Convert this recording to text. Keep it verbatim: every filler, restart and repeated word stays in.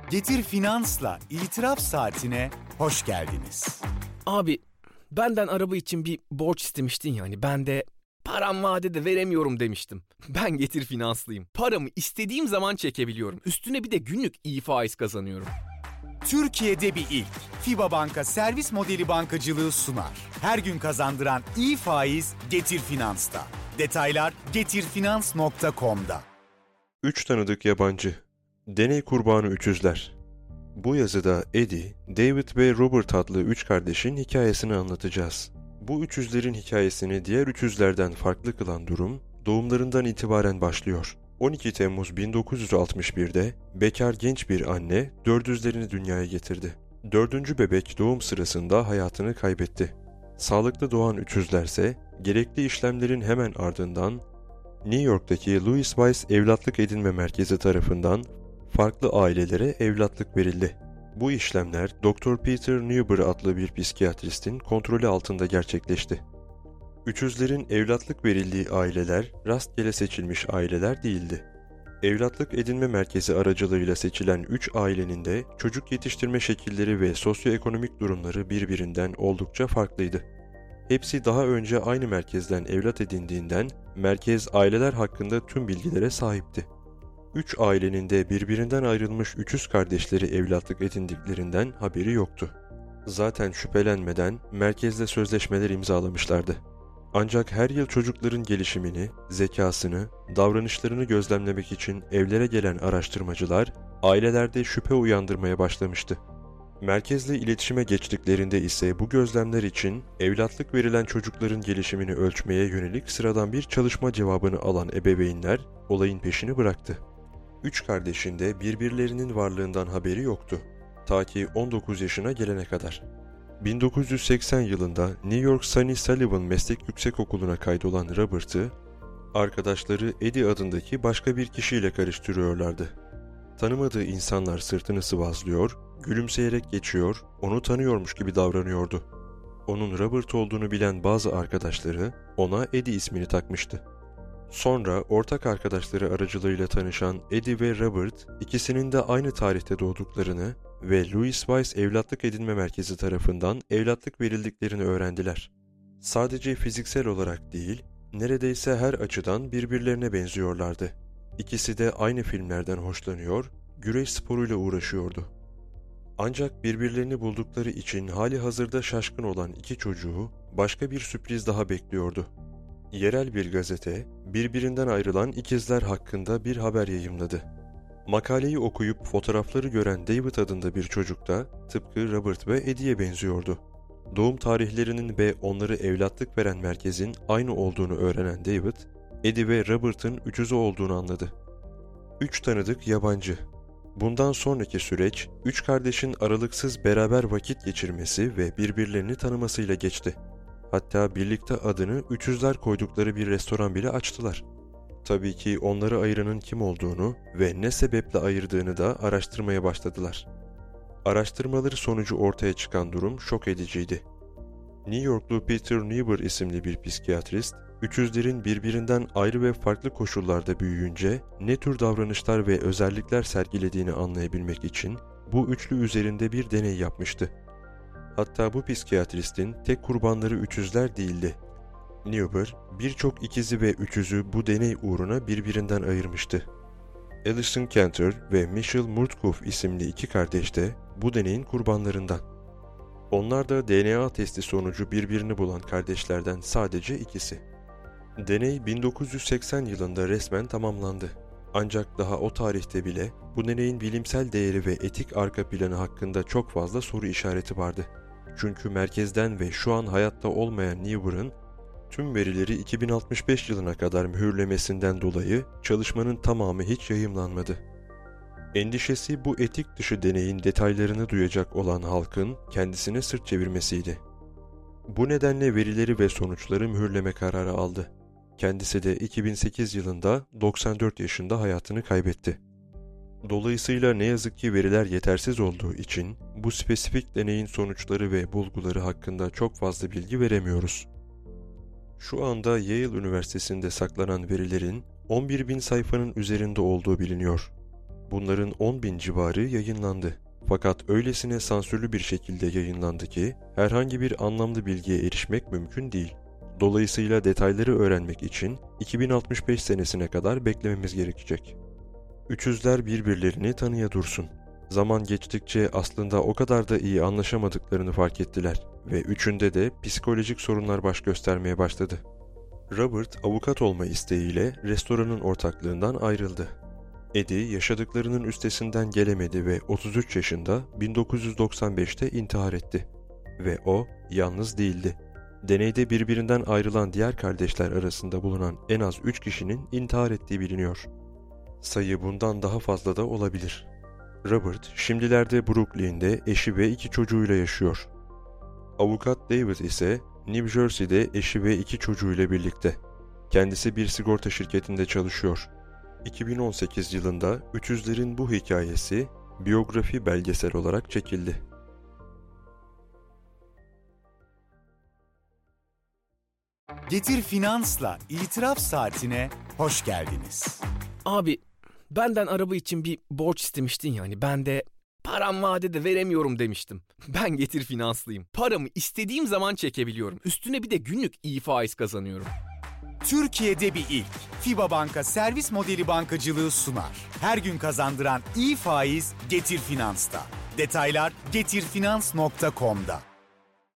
Getir Finans'la İtiraf Saatine hoş geldiniz. Abi benden araba için bir borç istemiştin yani ben de param vadede veremiyorum demiştim. Ben Getir Finanslıyım. Paramı istediğim zaman çekebiliyorum. Üstüne bir de günlük iyi faiz kazanıyorum. Türkiye'de bir ilk. FİBA Banka servis modeli bankacılığı sunar. Her gün kazandıran iyi faiz Getir Finans'ta. Detaylar getirfinans nokta com'da. Üç tanıdık yabancı. Deney kurbanı üçüzler. Bu yazıda Eddie, David ve Robert adlı üç kardeşin hikayesini anlatacağız. Bu üçüzlerin hikayesini diğer üçüzlerden farklı kılan durum, doğumlarından itibaren başlıyor. on iki Temmuz bin dokuz yüz altmış bir'de bekar genç bir anne dördüzlerini dünyaya getirdi. Dördüncü bebek doğum sırasında hayatını kaybetti. Sağlıklı doğan üçüzlerse gerekli işlemlerin hemen ardından New York'taki Louis Weiss Evlatlık Edinme Merkezi tarafından farklı ailelere evlatlık verildi. Bu işlemler doktor Peter Newber adlı bir psikiyatristin kontrolü altında gerçekleşti. Üçüzlerin evlatlık verildiği aileler rastgele seçilmiş aileler değildi. Evlatlık Edinme Merkezi aracılığıyla seçilen üç ailenin de çocuk yetiştirme şekilleri ve sosyoekonomik durumları birbirinden oldukça farklıydı. Hepsi daha önce aynı merkezden evlat edindiğinden merkez aileler hakkında tüm bilgilere sahipti. Üç ailenin de birbirinden ayrılmış üçüz kardeşleri evlatlık edindiklerinden haberi yoktu. Zaten şüphelenmeden merkezle sözleşmeler imzalamışlardı. Ancak her yıl çocukların gelişimini, zekasını, davranışlarını gözlemlemek için evlere gelen araştırmacılar ailelerde şüphe uyandırmaya başlamıştı. Merkezle iletişime geçtiklerinde ise bu gözlemler için evlatlık verilen çocukların gelişimini ölçmeye yönelik sıradan bir çalışma cevabını alan ebeveynler olayın peşini bıraktı. Üç kardeşin de birbirlerinin varlığından haberi yoktu. Ta ki on dokuz yaşına gelene kadar. bin dokuz yüz seksen yılında New York Sonny Sullivan Meslek Yüksekokulu'na kaydolan Robert'ı, arkadaşları Eddie adındaki başka bir kişiyle karıştırıyorlardı. Tanımadığı insanlar sırtını sıvazlıyor, gülümseyerek geçiyor, onu tanıyormuş gibi davranıyordu. Onun Robert olduğunu bilen bazı arkadaşları ona Eddie ismini takmıştı. Sonra ortak arkadaşları aracılığıyla tanışan Eddie ve Robert, ikisinin de aynı tarihte doğduklarını ve Louis Weiss Evlatlık Edinme Merkezi tarafından evlatlık verildiklerini öğrendiler. Sadece fiziksel olarak değil, neredeyse her açıdan birbirlerine benziyorlardı. İkisi de aynı filmlerden hoşlanıyor, güreş sporuyla uğraşıyordu. Ancak birbirlerini buldukları için hali hazırda şaşkın olan iki çocuğu başka bir sürpriz daha bekliyordu. Yerel bir gazete, birbirinden ayrılan ikizler hakkında bir haber yayımladı. Makaleyi okuyup fotoğrafları gören David adında bir çocuk da tıpkı Robert ve Eddie'ye benziyordu. Doğum tarihlerinin ve onları evlatlık veren merkezin aynı olduğunu öğrenen David, Eddie ve Robert'ın üçüzü olduğunu anladı. Üç tanıdık yabancı. Bundan sonraki süreç, üç kardeşin aralıksız beraber vakit geçirmesi ve birbirlerini tanımasıyla geçti. Hatta birlikte adını üçüzler koydukları bir restoran bile açtılar. Tabii ki onları ayıranın kim olduğunu ve ne sebeple ayırdığını da araştırmaya başladılar. Araştırmaları sonucu ortaya çıkan durum şok ediciydi. New Yorklu Peter Newber isimli bir psikiyatrist, üçüzlerin birbirinden ayrı ve farklı koşullarda büyüyünce ne tür davranışlar ve özellikler sergilediğini anlayabilmek için bu üçlü üzerinde bir deney yapmıştı. Hatta bu psikiyatristin tek kurbanları üçüzler değildi. Newber, birçok ikizi ve üçüzü bu deney uğruna birbirinden ayırmıştı. Alison Cantor ve Michelle Murtkoff isimli iki kardeş de bu deneyin kurbanlarından. Onlar da D N A testi sonucu birbirini bulan kardeşlerden sadece ikisi. Deney bin dokuz yüz seksen yılında resmen tamamlandı. Ancak daha o tarihte bile bu deneyin bilimsel değeri ve etik arka planı hakkında çok fazla soru işareti vardı. Çünkü merkezden ve şu an hayatta olmayan Newber'ın tüm verileri iki bin altmış beş yılına kadar mühürlemesinden dolayı çalışmanın tamamı hiç yayımlanmadı. Endişesi bu etik dışı deneyin detaylarını duyacak olan halkın kendisine sırt çevirmesiydi. Bu nedenle verileri ve sonuçları mühürleme kararı aldı. Kendisi de iki bin sekiz yılında doksan dört yaşında hayatını kaybetti. Dolayısıyla ne yazık ki veriler yetersiz olduğu için bu spesifik deneyin sonuçları ve bulguları hakkında çok fazla bilgi veremiyoruz. Şu anda Yale Üniversitesi'nde saklanan verilerin on bir bin sayfanın üzerinde olduğu biliniyor. Bunların on bin civarı yayınlandı. Fakat öylesine sansürlü bir şekilde yayınlandı ki herhangi bir anlamlı bilgiye erişmek mümkün değil. Dolayısıyla detayları öğrenmek için iki bin altmış beş senesine kadar beklememiz gerekecek. Üçüzler birbirlerini tanıya dursun. Zaman geçtikçe aslında o kadar da iyi anlaşamadıklarını fark ettiler ve üçünde de psikolojik sorunlar baş göstermeye başladı. Robert avukat olma isteğiyle restoranın ortaklığından ayrıldı. Eddie yaşadıklarının üstesinden gelemedi ve otuz üç yaşında bin dokuz yüz doksan beşte intihar etti. Ve o yalnız değildi. Deneyde birbirinden ayrılan diğer kardeşler arasında bulunan en az üç kişinin intihar ettiği biliniyor. Sayı bundan daha fazla da olabilir. Robert şimdilerde Brooklyn'de eşi ve iki çocuğuyla yaşıyor. Avukat David ise New Jersey'de eşi ve iki çocuğuyla birlikte. Kendisi bir sigorta şirketinde çalışıyor. iki bin on sekiz yılında Üçüzlerin bu hikayesi biyografi belgesel olarak çekildi. Getir Finans'la İtiraf Saatine hoş geldiniz. Abi benden araba için bir borç istemiştin yani. Ben de param vadede veremiyorum demiştim. Ben Getir Finanslıyım. Paramı istediğim zaman çekebiliyorum. Üstüne bir de günlük iyi faiz kazanıyorum. Türkiye'de bir ilk. FIBA Banka servis modeli bankacılığı sunar. Her gün kazandıran iyi faiz Getir Finans'ta. Detaylar getir finans nokta com'da.